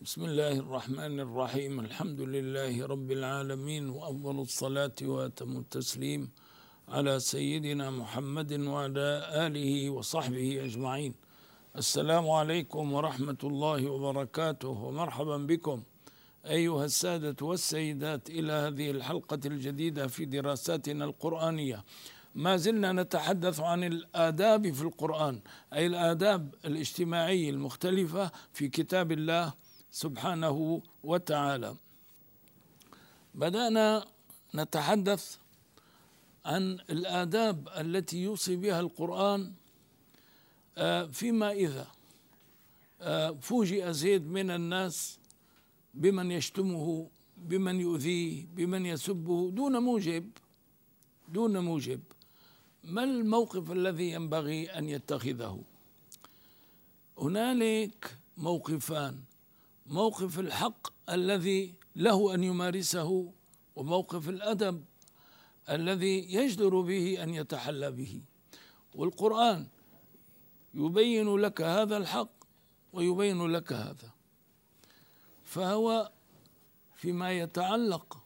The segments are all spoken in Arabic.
بسم الله الرحمن الرحيم. الحمد لله رب العالمين، وأفضل الصلاة وأتم التسليم على سيدنا محمد وعلى آله وصحبه أجمعين. السلام عليكم ورحمة الله وبركاته، ومرحبا بكم أيها السادة والسيدات إلى هذه الحلقة الجديدة في دراساتنا القرآنية. ما زلنا نتحدث عن الآداب في القرآن، أي الآداب الاجتماعية المختلفة في كتاب الله سبحانه وتعالى. بدأنا نتحدث عن الآداب التي يوصي بها القرآن فيما إذا فوجئ زيد من الناس بمن يشتمه، بمن يؤذيه، بمن يسبه دون موجب. ما الموقف الذي ينبغي أن يتخذه؟ هنالك موقفان: موقف الحق الذي له أن يمارسه، وموقف الأدب الذي يجدر به أن يتحلى به. والقرآن يبين لك هذا الحق ويبين لك هذا. فهو فيما يتعلق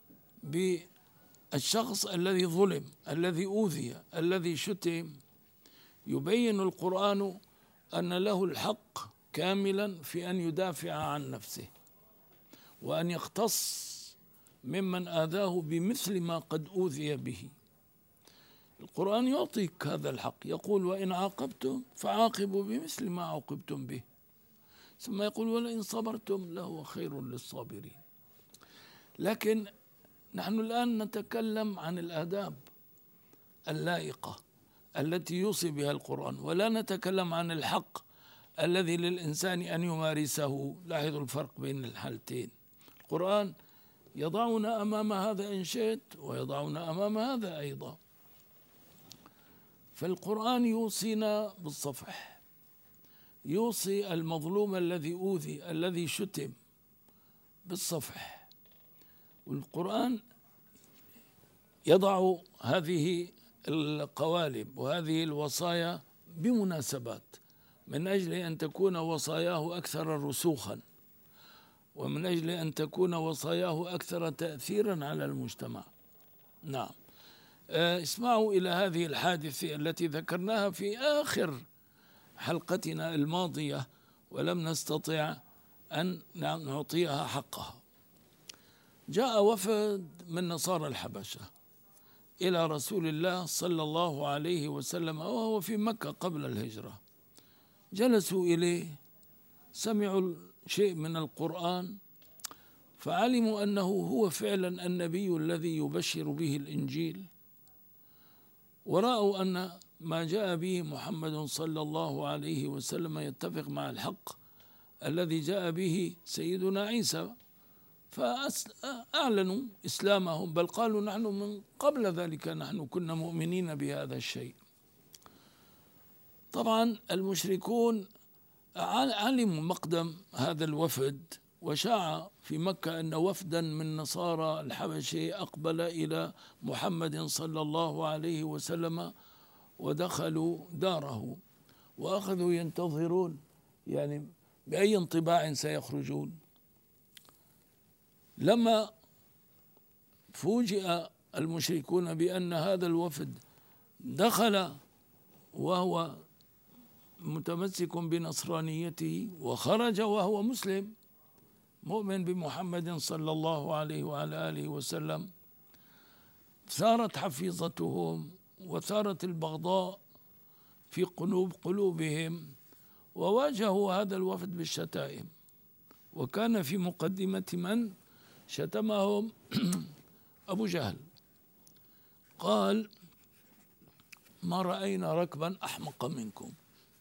بالشخص الذي ظلم، الذي أوذي، الذي شتم، يبين القرآن أن له الحق كاملا في أن يدافع عن نفسه، وأن يختص ممن آذاه بمثل ما قد أوذي به. القرآن يعطيك هذا الحق، يقول: وإن عاقبتم فعاقبوا بمثل ما عوقبتم به، ثم يقول: ولئن صبرتم لهو خير للصابرين. لكن نحن الآن نتكلم عن الآداب اللائقة التي يوصي بها القرآن، ولا نتكلم عن الحق الذي للإنسان أن يمارسه. لاحظوا الفرق بين الحالتين. القرآن يضعنا أمام هذا إن شئت، ويضعنا أمام هذا أيضا. فالقرآن يوصينا بالصفح، يوصي المظلوم الذي أوذي، الذي شتم، بالصفح. والقرآن يضع هذه القوالب وهذه الوصايا بمناسبات، من أجل أن تكون وصاياه أكثر رسوخا، ومن أجل أن تكون وصاياه أكثر تأثيرا على المجتمع. نعم. اسمعوا إلى هذه الحادثة التي ذكرناها في آخر حلقتنا الماضية، ولم نستطع أن نعطيها حقها. جاء وفد من نصارى الحبشة إلى رسول الله صلى الله عليه وسلم وهو في مكة قبل الهجرة. جلسوا إليه، سمعوا شيء من القرآن، فعلموا أنه هو فعلا النبي الذي يبشر به الإنجيل، ورأوا أن ما جاء به محمد صلى الله عليه وسلم يتفق مع الحق الذي جاء به سيدنا عيسى، فأعلنوا إسلامهم، بل قالوا: نحن من قبل ذلك نحن كنا مؤمنين بهذا الشيء. طبعا المشركون علموا مقدم هذا الوفد، وشاع في مكة أن وفدا من نصارى الحبشة أقبل إلى محمد صلى الله عليه وسلم، ودخلوا داره وأخذوا ينتظرون يعني بأي انطباع سيخرجون. لما فوجئ المشركون بأن هذا الوفد دخل وهو متمسك بنصرانيته، وخرج وهو مسلم مؤمن بمحمد صلى الله عليه وعلى آله وسلم، ثارت حفيظتهم وثارت البغضاء في قلوبهم، وواجهوا هذا الوفد بالشتائم. وكان في مقدمة من شتمهم أبو جهل، قال: ما رأينا ركبا أحمق منكم،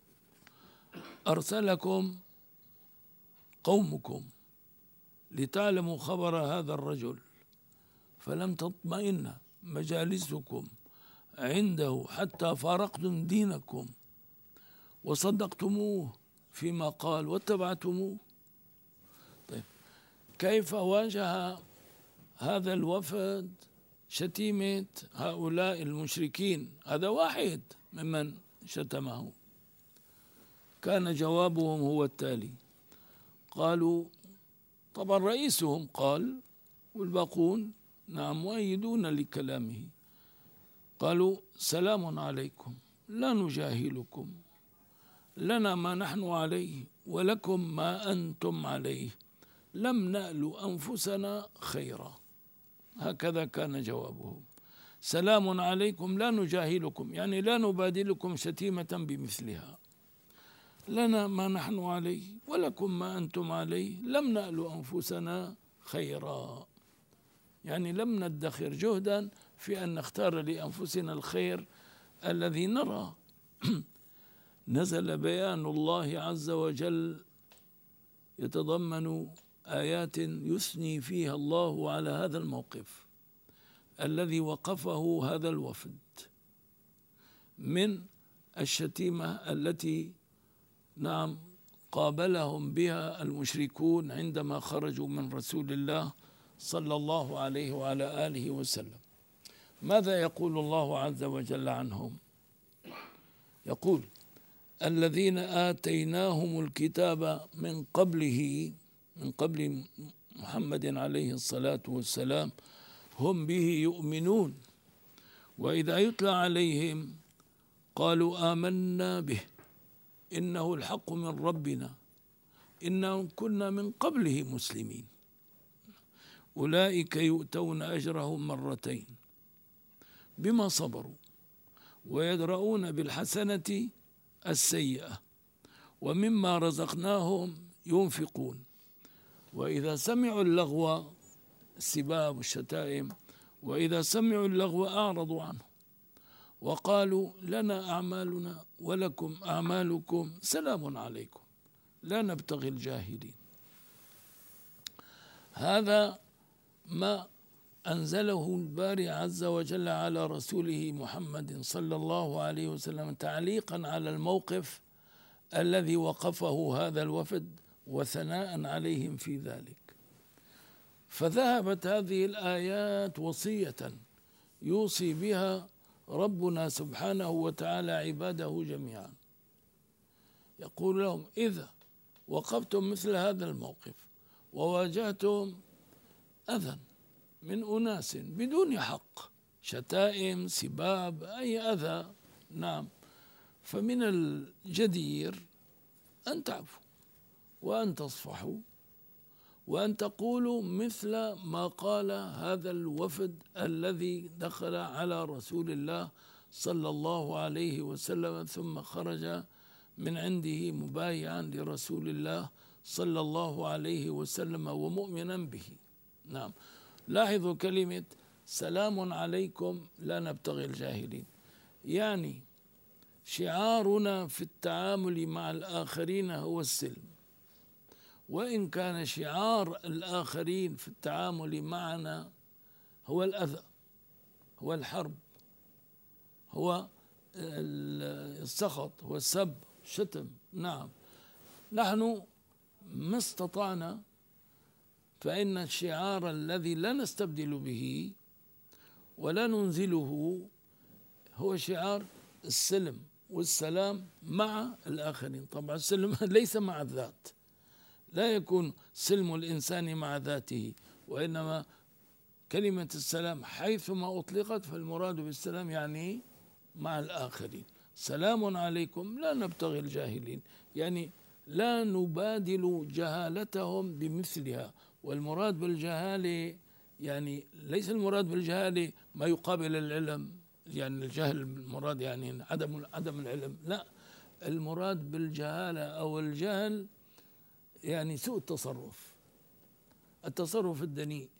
أرسلكم قومكم لتعلموا خبر هذا الرجل، فلم تطمئن مجالسكم عنده حتى فارقتم دينكم وصدقتموه فيما قال واتبعتموه. طيب، كيف واجه هذا الوفد شتيمة هؤلاء المشركين؟ هذا واحد ممن شتمه. كان جوابهم هو التالي: قالوا: طبعا رئيسهم قال، والباقون نعم مؤيدون لكلامه، قالوا سلام عليكم لا نجاهلكم، لنا ما نحن عليه ولكم ما أنتم عليه، لم نأل أنفسنا خيرا. هكذا كان جوابهم، سلام عليكم لا نجاهلكم، يعني لا نبادلكم شتيمة بمثلها، لنا ما نحن عليه ولكم ما أنتم عليه، لم نأل أنفسنا خيرا، يعني لم ندخر جهدا في أن نختار لأنفسنا الخير الذي نرى. نزل بيان الله عز وجل يتضمن آيات يثني فيها الله على هذا الموقف الذي وقفه هذا الوفد من الشتيمة التي نعم قابلهم بها المشركون عندما خرجوا من رسول الله صلى الله عليه وعلى آله وسلم. ماذا يقول الله عز وجل عنهم؟ يقول الذين آتيناهم الكتاب من قبله، من قبل محمد عليه الصلاة والسلام، هم به يؤمنون، وإذا يتلى عليهم قالوا آمنا به إنه الحق من ربنا إنا كنا من قبله مسلمين، أولئك يؤتون أجرهم مرتين بما صبروا ويدرؤون بالحسنة السيئة ومما رزقناهم ينفقون، وإذا سمعوا اللغو، السباب والشتائم، وإذا سمعوا اللغو أعرضوا عنه وقالوا لنا أعمالنا ولكم أعمالكم سلام عليكم لا نبتغي الجاهلين. هذا ما أنزله الباري عز وجل على رسوله محمد صلى الله عليه وسلم تعليقا على الموقف الذي وقفه هذا الوفد وثناء عليهم في ذلك. فذهبت هذه الآيات وصية يوصي بها ربنا سبحانه وتعالى عباده جميعا، يقول لهم إذا وقفتم مثل هذا الموقف وواجهتم أذى من أناس بدون حق، شتائم، سباب، أي أذى، نعم، فمن الجدير أن تعفوا وأن تصفحوا وأن تقولوا مثل ما قال هذا الوفد الذي دخل على رسول الله صلى الله عليه وسلم ثم خرج من عنده مبايعا لرسول الله صلى الله عليه وسلم ومؤمنا به. نعم، لاحظوا كلمة سلام عليكم لا نبتغي الجاهلين، يعني شعارنا في التعامل مع الآخرين هو السلم، وإن كان شعار الآخرين في التعامل معنا هو الأذى، هو الحرب، هو السخط، هو السب، الشتم. نعم، نحن ما استطعنا، فإن الشعار الذي لا نستبدل به ولا ننزله هو شعار السلم والسلام مع الآخرين. طبعا السلم ليس مع الذات، لا يكون سلم الإنسان مع ذاته، وإنما كلمة السلام حيثما أطلقت فالمراد بالسلام يعني مع الآخرين. سلام عليكم لا نبتغي الجاهلين، يعني لا نبادل جهالتهم بمثلها. والمراد بالجهالة يعني ليس المراد بالجهالة ما يقابل العلم، يعني الجهل المراد يعني عدم العلم، لا، المراد بالجهالة أو الجهل يعني سوء التصرف، التصرف الدنيء،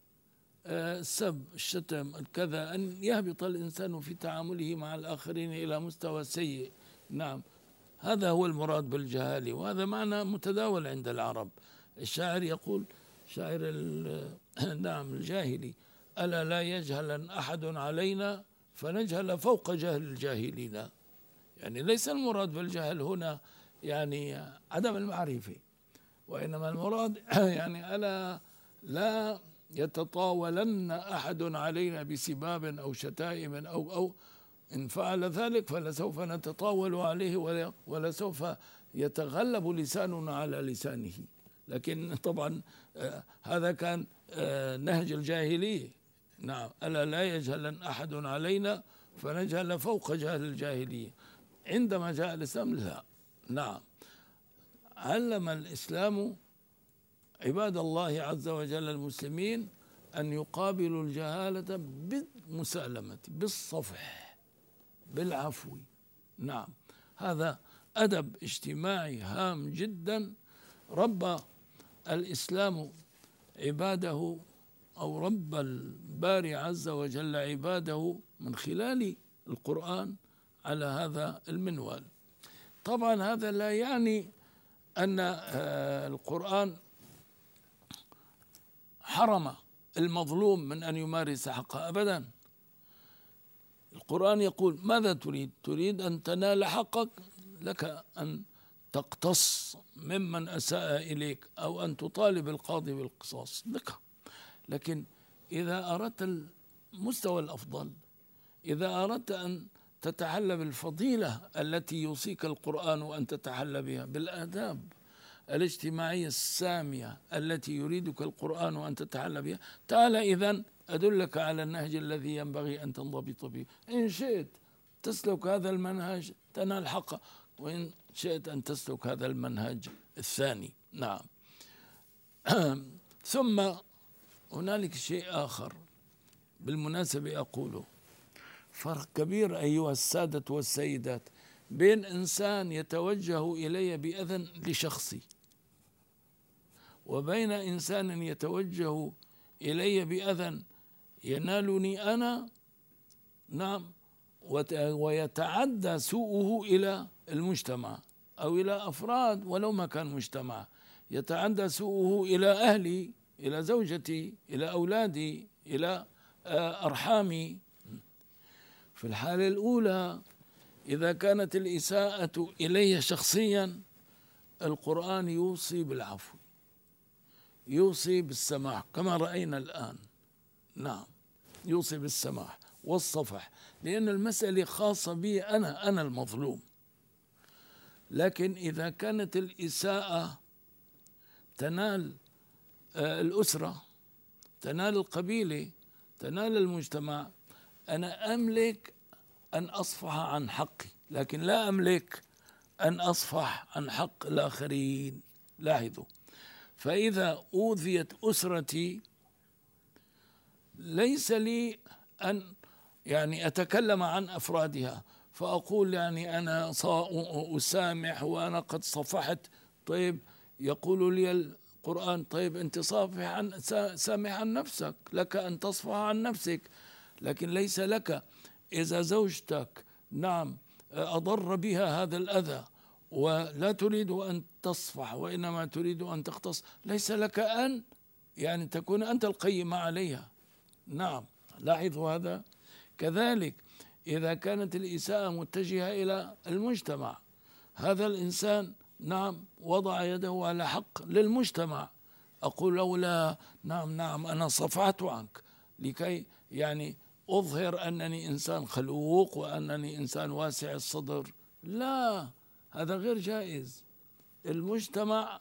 السب، الشتم، الكذا، أن يهبط الإنسان في تعامله مع الآخرين إلى مستوى سيء. نعم، هذا هو المراد بالجهالة، وهذا معنى متداول عند العرب. الشاعر يقول، شاعر نعم الجاهلي، ألا لا يجهل أحد علينا فنجهل فوق جهل الجاهلين، يعني ليس المراد بالجهل هنا يعني عدم المعرفة، وإنما المراد يعني ألا لا يتطاولن أحد علينا بسباب أو شتائم أو إن فعل ذلك فلسوف نتطاول عليه ولسوف يتغلب لساننا على لسانه. لكن طبعا هذا كان نهج الجاهلية. نعم، ألا لا يجهلن أحد علينا فنجهل فوق جهل الجاهلية. عندما جاء الإسلام لا، نعم، علم الإسلام عباد الله عز وجل المسلمين أن يقابلوا الجهالة بالمسالمة، بالصفح، بالعفو. نعم، هذا أدب اجتماعي هام جدا ربى الإسلام عباده، أو رب الباري عز وجل عباده من خلال القرآن على هذا المنوال. طبعا هذا لا يعني أن القرآن حرم المظلوم من أن يمارس حقه أبدا. القرآن يقول ماذا تريد؟ تريد أن تنال حقك، لك أن تقتص ممن أساء إليك أو أن تطالب القاضي بالقصاص لك. لكن إذا أردت المستوى الأفضل، إذا أردت أن تتحلى بالفضيلة التي يوصيك القرآن أن تتحلى بها، بالآداب الاجتماعية السامية التي يريدك القرآن أن تتحلى بها، تعال إذن أدلك على النهج الذي ينبغي أن تنضبط به. إن شئت تسلك هذا المنهج تنال حقه، وإن شئت أن تسلك هذا المنهج الثاني. نعم. ثم هنالك شيء آخر بالمناسبة أقوله، فرق كبير أيها السادة والسيدات بين إنسان يتوجه إلي بأذى لشخصي، وبين إنسان يتوجه إلي بأذى ينالني أنا، نعم، ويتعدى سوءه إلى المجتمع أو إلى أفراد ولو ما كان مجتمع، يتعدى سوءه إلى أهلي، إلى زوجتي، إلى أولادي، إلى أرحامي. في الحالة الأولى إذا كانت الإساءة إلي شخصيا، القرآن يوصي بالعفو، يوصي بالسماح كما رأينا الآن. نعم، يوصي بالسماح والصفح، لأن المسألة خاصة بي أنا المظلوم. لكن إذا كانت الإساءة تنال الأسرة، تنال القبيلة، تنال المجتمع، أنا أملك أن أصفح عن حقي، لكن لا أملك أن أصفح عن حق الآخرين. لاحظوا، فإذا أوذيت أسرتي ليس لي أن أتكلم عن أفرادها فأقول أنا أسامح وأنا قد صفحت. طيب، يقول لي القرآن طيب أنت سامح عن نفسك، لك أن تصفح عن نفسك، لكن ليس لك إذا زوجتك، نعم، أضر بها هذا الأذى ولا تريد أن تصفح وإنما تريد أن تقتص، ليس لك أن تكون أنت القيم عليها. نعم، لاحظوا هذا. كذلك إذا كانت الإساءة متجهة إلى المجتمع، هذا الإنسان، نعم، وضع يده على حق للمجتمع، أقول له لا، نعم أنا صفعت عنك لكي أظهر أنني إنسان خلوق وأنني إنسان واسع الصدر. لا، هذا غير جائز. المجتمع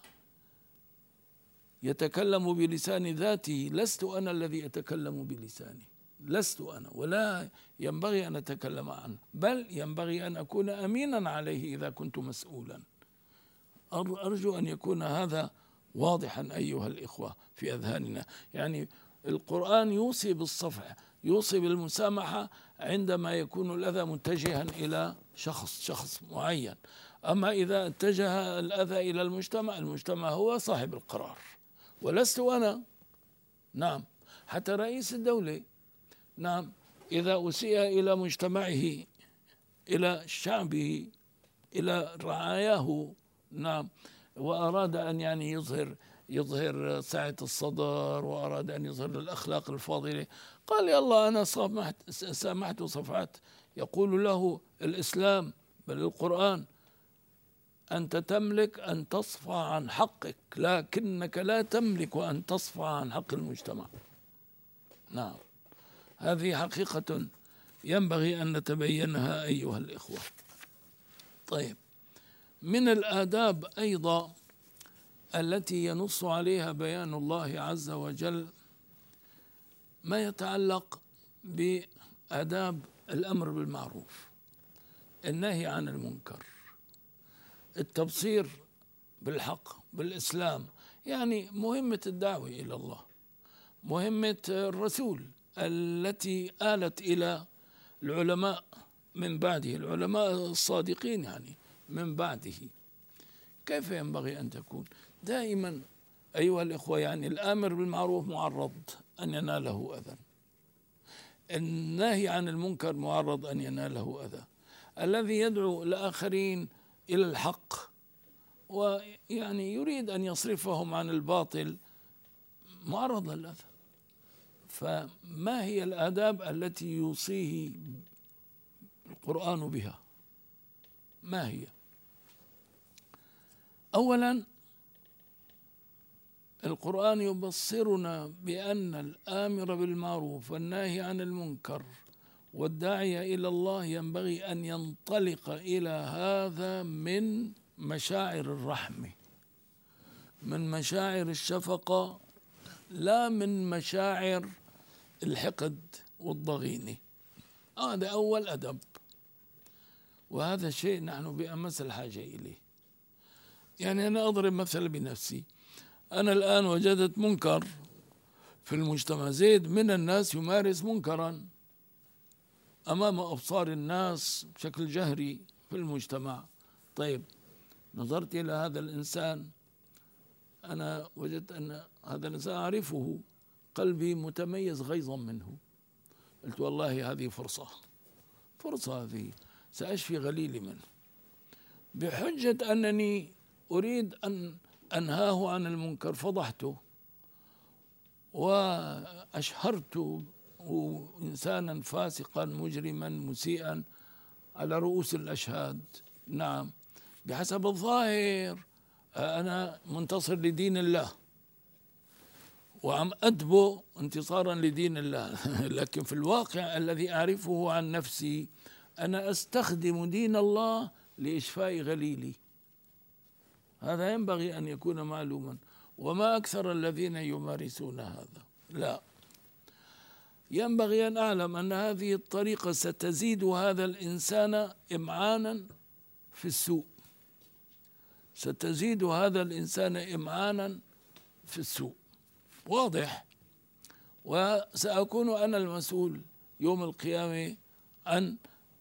يتكلم بلسان ذاته، لست أنا الذي أتكلم بلساني، لست أنا، ولا ينبغي أن أتكلم عنه، بل ينبغي أن أكون أمينا عليه إذا كنت مسؤولا. أرجو أن يكون هذا واضحا أيها الإخوة في أذهاننا. القرآن يوصي بالصفح، يوصي بالمسامحة عندما يكون الأذى متجها إلى شخص معين. أما إذا اتجه الأذى إلى المجتمع هو صاحب القرار ولست أنا. نعم، حتى رئيس الدولة، نعم، إذا أسيء إلى مجتمعه، إلى شعبه، إلى رعاياه، نعم، وأراد أن يظهر سعة الصدر وأراد أن يظهر الأخلاق الفاضلة، قال يلا أنا سامحت وصفحت. يقول له الإسلام بل القرآن أنت تملك أن تصفح عن حقك، لكنك لا تملك أن تصفح عن حق المجتمع. نعم، هذه حقيقة ينبغي أن نتبينها أيها الإخوة. طيب، من الآداب أيضا التي ينص عليها بيان الله عز وجل ما يتعلق بآداب الأمر بالمعروف، النهي عن المنكر، التبصير بالحق بالإسلام، يعني مهمة الدعوة إلى الله، مهمة الرسول التي آلت إلى العلماء من بعده، العلماء الصادقين يعني من بعده. كيف ينبغي أن تكون؟ دائما أيها الإخوة، يعني الآمر بالمعروف معرض أن يناله أذى، النهي عن المنكر معرض أن يناله أذى، الذي يدعو الآخرين إلى الحق ويعني يريد أن يصرفهم عن الباطل معرض للأذى. فما هي الآداب التي يوصيه القرآن بها؟ ما هي؟ أولا، القرآن يبصرنا بأن الآمر بالمعروف والناهي عن المنكر والداعي إلى الله ينبغي أن ينطلق إلى هذا من مشاعر الرحمة، من مشاعر الشفقة، لا من مشاعر الحقد والضغينة. هذا أول أدب، وهذا شيء نحن بأمس الحاجة إليه. يعني أنا أضرب مثل بنفسي، أنا الآن وجدت منكر في المجتمع، زيد من الناس يمارس منكرا أمام أبصار الناس بشكل جهري في المجتمع. طيب، نظرت إلى هذا الإنسان، أنا وجدت أن هذا الإنسان أعرفه، قلبي متميز غيظا منه، قلت والله هذه فرصة هذه سأشفي غليلي منه، بحجة أنني أريد أن أنهاه عن المنكر فضحته وأشهرته إنسانا فاسقا مجرما مسيئا على رؤوس الأشهاد. نعم، بحسب الظاهر أنا منتصر لدين الله وعم أدبو انتصارا لدين الله لكن في الواقع الذي أعرفه عن نفسي أنا أستخدم دين الله لإشفاء غليلي. هذا ينبغي أن يكون معلوما، وما أكثر الذين يمارسون هذا. لا، ينبغي أن أعلم أن هذه الطريقة ستزيد هذا الإنسان إمعانا في السوء، ستزيد هذا الإنسان إمعانا في السوء، واضح. وسأكون أنا المسؤول يوم القيامة عن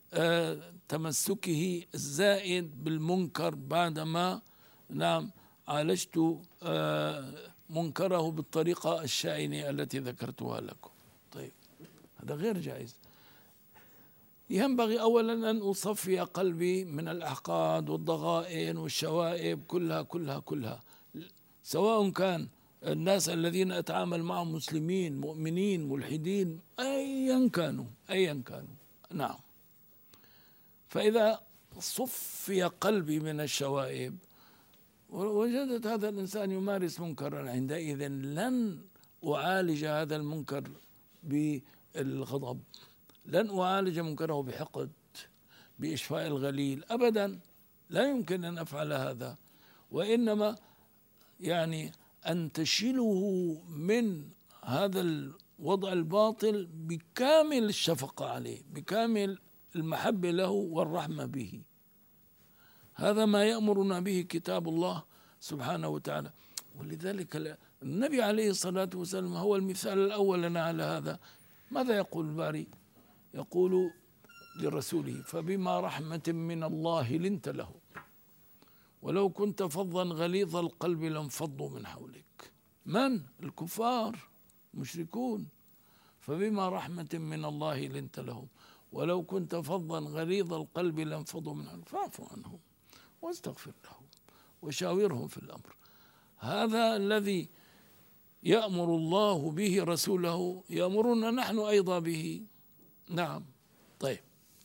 تمسكه الزائد بالمنكر بعدما نعم عالجت منكره بالطريقة الشائنة التي ذكرتها لكم. طيب، هذا غير جائز. ينبغي أولا أن أصفي قلبي من الأحقاد والضغائن والشوائب كلها، سواء كان الناس الذين أتعامل معهم مسلمين مؤمنين ملحدين أيا كانوا. نعم، فإذا صفي قلبي من الشوائب وجدت هذا الإنسان يمارس منكرا، عندئذ لن أعالج هذا المنكر بالغضب، لن أعالج منكره بحقد بإشفاء الغليل أبدا، لا يمكن أن أفعل هذا، وإنما يعني أن تشيله من هذا الوضع الباطل بكامل الشفقة عليه، بكامل المحبة له والرحمة به. هذا ما يأمرنا به كتاب الله سبحانه وتعالى، ولذلك النبي عليه الصلاة والسلام هو المثال الأول لنا على هذا. ماذا يقول الباري؟ يقول لرسوله: فبما رحمة من الله لنت له ولو كنت فظا غليظ القلب لانفضوا من حولك. من؟ الكفار مشركون. فبما رحمة من الله لنت لهم ولو كنت فظا غليظ القلب لانفضوا من حولك فاعف عنهم واستغفر لهم وشاورهم في الأمر. هذا الذي يأمر الله به رسوله يأمرنا نحن أيضا به. نعم. طيب،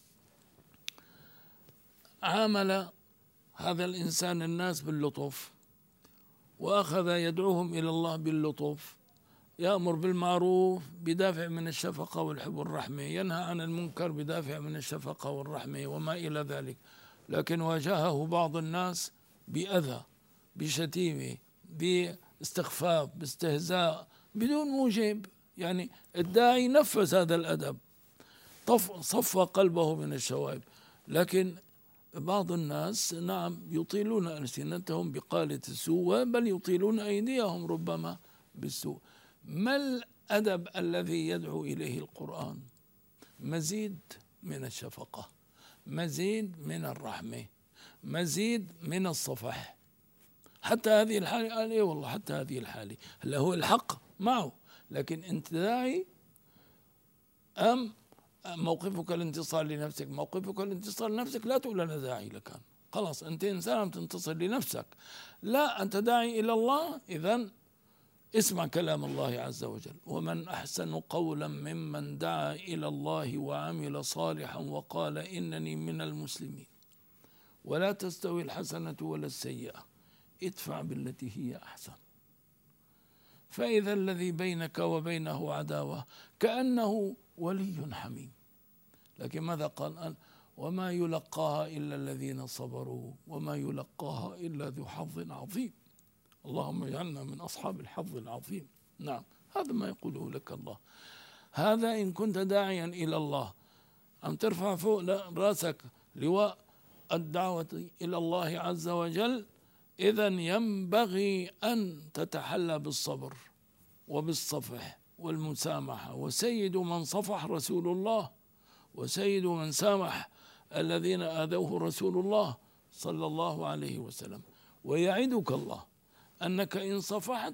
عامل هذا الإنسان الناس باللطف وأخذ يدعوهم إلى الله باللطف، يأمر بالمعروف بدافع من الشفقة والحب والرحمة، ينهى عن المنكر بدافع من الشفقة والرحمة وما إلى ذلك. لكن واجهه بعض الناس بأذى، بشتيمة، باستخفاف، باستهزاء، بدون موجب. يعني الداعي نفذ هذا الأدب، صفى قلبه من الشوائب. لكن بعض الناس نعم يطيلون ألسنتهم بقالة السوء، بل يطيلون أيديهم ربما بالسوء. ما الأدب الذي يدعو إليه القرآن؟ مزيد من الشفقة، مزيد من الرحمة، مزيد من الصفح. حتى هذه الحالة قال إيه والله، حتى هذه الحالة هلا هو الحق معه، لكن أنت داعي أم موقفك الانتصار لنفسك؟ موقفك الانتصار لنفسك لا تقول أنا داعي لك، خلاص أنت إنسان تنتصر لنفسك. لا، أنت داعي إلى الله، إذن اسمع كلام الله عز وجل: ومن أحسن قولا ممن دعا إلى الله وعمل صالحا وقال إنني من المسلمين ولا تستوي الحسنة ولا السيئة ادفع بالتي هي أحسن فإذا الذي بينك وبينه عداوة كأنه ولي حميم. لكن ماذا قال؟ وما يلقاها إلا الذين صبروا وما يلقاها إلا ذو حظ عظيم. اللهم اجعلنا من أصحاب الحظ العظيم. نعم، هذا ما يقوله لك الله. هذا إن كنت داعيا إلى الله، أم ترفع فوق رأسك لواء الدعوة إلى الله عز وجل، إذن ينبغي أن تتحلى بالصبر وبالصفح والمسامحة. وسيد من صفح رسول الله، وسيد من سامح الذين آذوه رسول الله صلى الله عليه وسلم. ويعدك الله أنك إن صفحت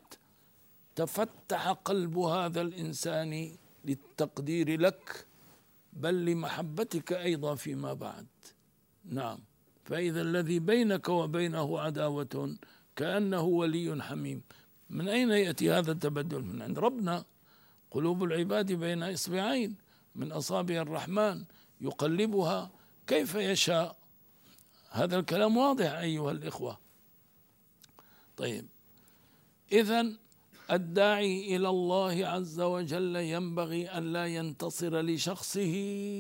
تفتح قلب هذا الإنسان للتقدير لك، بل لمحبتك أيضا فيما بعد. نعم، فإذا الذي بينك وبينه عداوة كأنه ولي حميم. من أين يأتي هذا التبدل؟ من عند ربنا. قلوب العباد بين إصبعين من أصابع الرحمن يقلبها كيف يشاء. هذا الكلام واضح أيها الإخوة. طيب، إذن الداعي إلى الله عز وجل ينبغي أن لا ينتصر لشخصه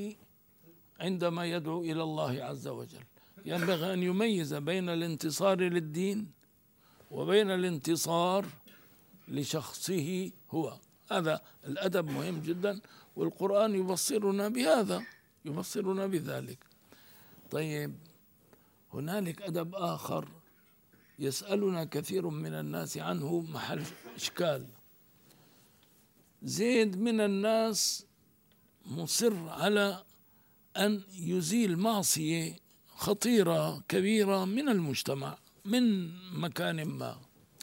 عندما يدعو إلى الله عز وجل. ينبغي أن يميز بين الانتصار للدين وبين الانتصار لشخصه هو. هذا الأدب مهم جدا، والقرآن يبصرنا بهذا، يبصرنا بذلك. طيب، هنالك أدب آخر يسألنا كثير من الناس عنه محل إشكال. زيد من الناس مصر على أن يزيل معصية خطيرة كبيرة من المجتمع من مكان ما.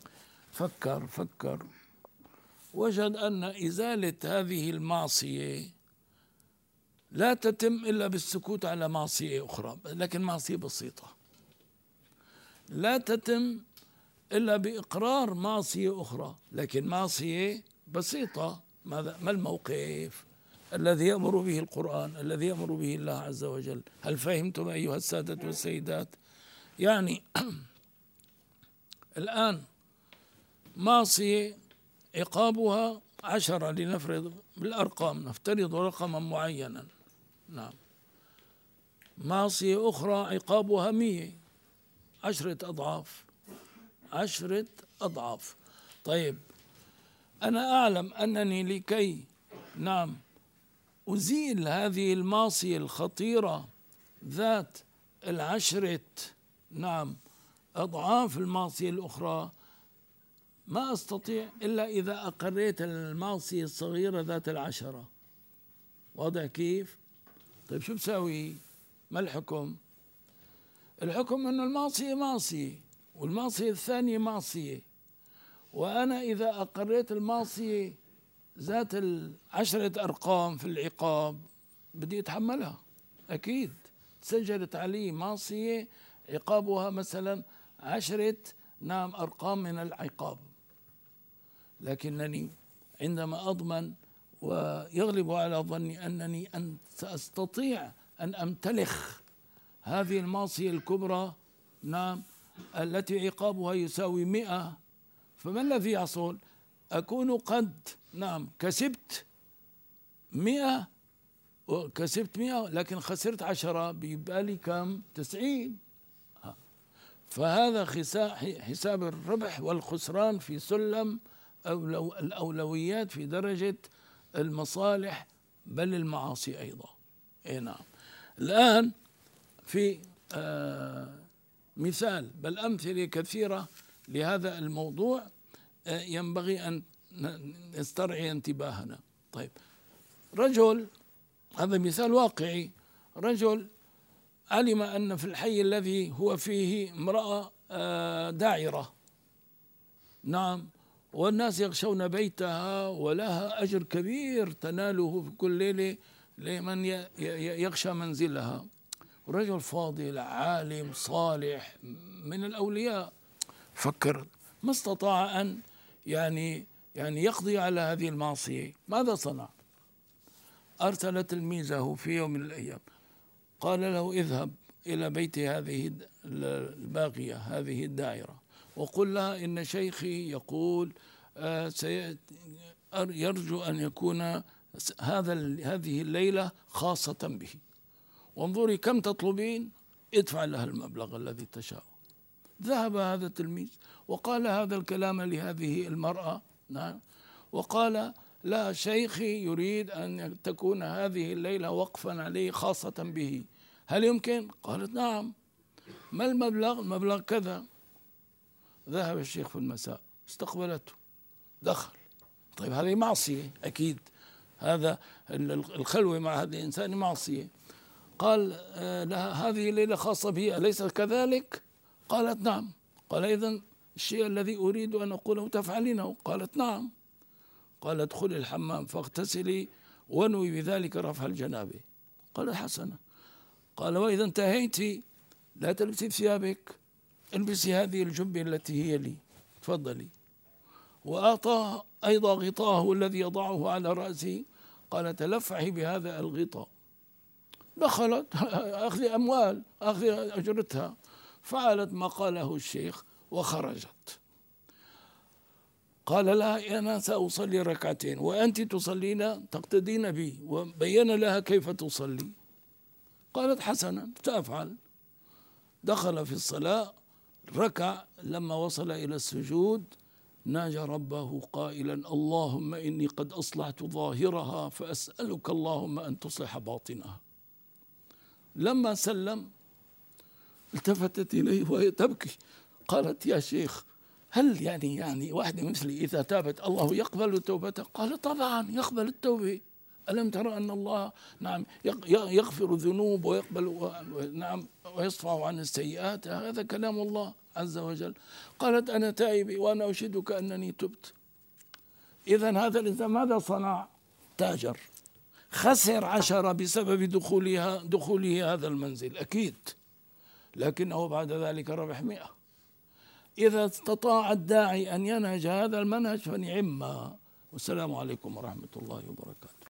فكر وجد أن إزالة هذه المعصية لا تتم إلا بالسكوت على معصية أخرى، لكن معصية بسيطة. لا تتم إلا بإقرار معصية أخرى، لكن معصية بسيطة. ما الموقف الذي يأمر به القرآن، الذي يأمر به الله عز وجل؟ هل فهمتم أيها السادة والسيدات؟ يعني الآن معصية عقابها 10، لنفرض بالأرقام، نفترض رقما معينا. نعم، معصية أخرى عقابها 100، 10 أضعاف، 10 أضعاف. طيب، أنا أعلم أنني لكي نعم أزيل هذه المعصية الخطيرة ذات 10 نعم أضعاف المعصية الأخرى، ما أستطيع إلا إذا أقريت المعصية الصغيرة ذات 10. واضح كيف؟ طيب، شو بسوي؟ ما الحكم؟ الحكم أن المعصية معصية والمعصية الثانية معصية، وأنا إذا أقريت المعصية ذات 10 أرقام في العقاب بدي أتحملها أكيد. سجلت علي معصية عقابها مثلا 10 نعم أرقام من العقاب، لكنني عندما أضمن ويغلب على ظني أنني سأستطيع أن أمتلخ هذه المعصية الكبرى نعم التي عقابها يساوي 100، فما الذي يحصل؟ أكون قد نعم كسبت 100 لكن خسرت 10، بيبقى لي كم؟ 90. فهذا حساب الربح والخسران في سلم الأولويات في درجة المصالح بل المعاصي أيضا. نعم. الآن في مثال بل أمثلة كثيرة لهذا الموضوع ينبغي أن نسترعي انتباهنا. طيب، رجل، هذا مثال واقعي، رجل علم أن في الحي الذي هو فيه امرأة داعرة، نعم، والناس يغشون بيتها ولها أجر كبير تناله في كل ليلة لمن يغشى منزلها. رجل فاضل عالم صالح من الأولياء فكر، ما استطاع أن يعني يقضي على هذه المعصية. ماذا صنع؟ أرسل تلميذه في يوم من الأيام قال له: اذهب إلى بيت هذه الباغية، هذه الداعرة، وقل لها إن شيخي يقول يرجو أن يكون هذه الليلة خاصة به، وانظري كم تطلبين، ادفع لها المبلغ الذي تشاء. ذهب هذا التلميذ وقال هذا الكلام لهذه المرأة، نعم، وقال: لا، شيخي يريد أن تكون هذه الليلة وقفا عليه خاصة به، هل يمكن؟ قالت: نعم. ما المبلغ؟ المبلغ كذا. ذهب الشيخ في المساء، استقبلته، دخل. طيب، هذه معصية أكيد، هذا الخلوة مع هذا الإنسان معصية. قال لها: هذه الليلة خاصة به، أليس كذلك؟ قالت: نعم. قال: إذن الشيء الذي أريد أن أقوله تفعلينه. قالت: نعم. قال: ادخلي الحمام فاغتسلي ونوي بذلك رفع الجنابة. قال: حسنا. قال: وإذا انتهيت لا تلبسي ثيابك، البسي هذه الجبة التي هي لي، تفضلي. وأعطاه أيضا غطاءه الذي يضعه على رأسه، قال: تلفعي بهذا الغطاء. دخلت أخذ أموال، أخذ أجرتها، فعلت ما قاله الشيخ وخرجت. قال لها: أنا سأصلي ركعتين وأنت تصلين تقتدين بي، وبين لها كيف تصلي. قالت: حسنا، سأفعل. دخل في الصلاة، ركع، لما وصل إلى السجود ناجى ربه قائلا: اللهم إني قد أصلحت ظاهرها فأسألك اللهم أن تصلح باطنها. لما سلم التفتت إليه وهي تبكي، قالت: يا شيخ، هل يعني واحدة مثلي إذا تابت الله يقبل توبتها؟ قال: طبعا يقبل التوبة، ألم ترى أن الله نعم يغفر الذنوب ويقبل نعم ويصفع عن السيئات، هذا كلام الله عز وجل. قالت: أنا تائبة وأنا أشهدك أنني تبت. إذن هذا الإنسان ماذا صنع؟ تاجر، خسر 10 بسبب دخوله هذا المنزل أكيد، لكنه بعد ذلك ربح 100. إذا استطاع الداعي أن ينهج هذا المنهج فنعم. والسلام عليكم ورحمة الله وبركاته.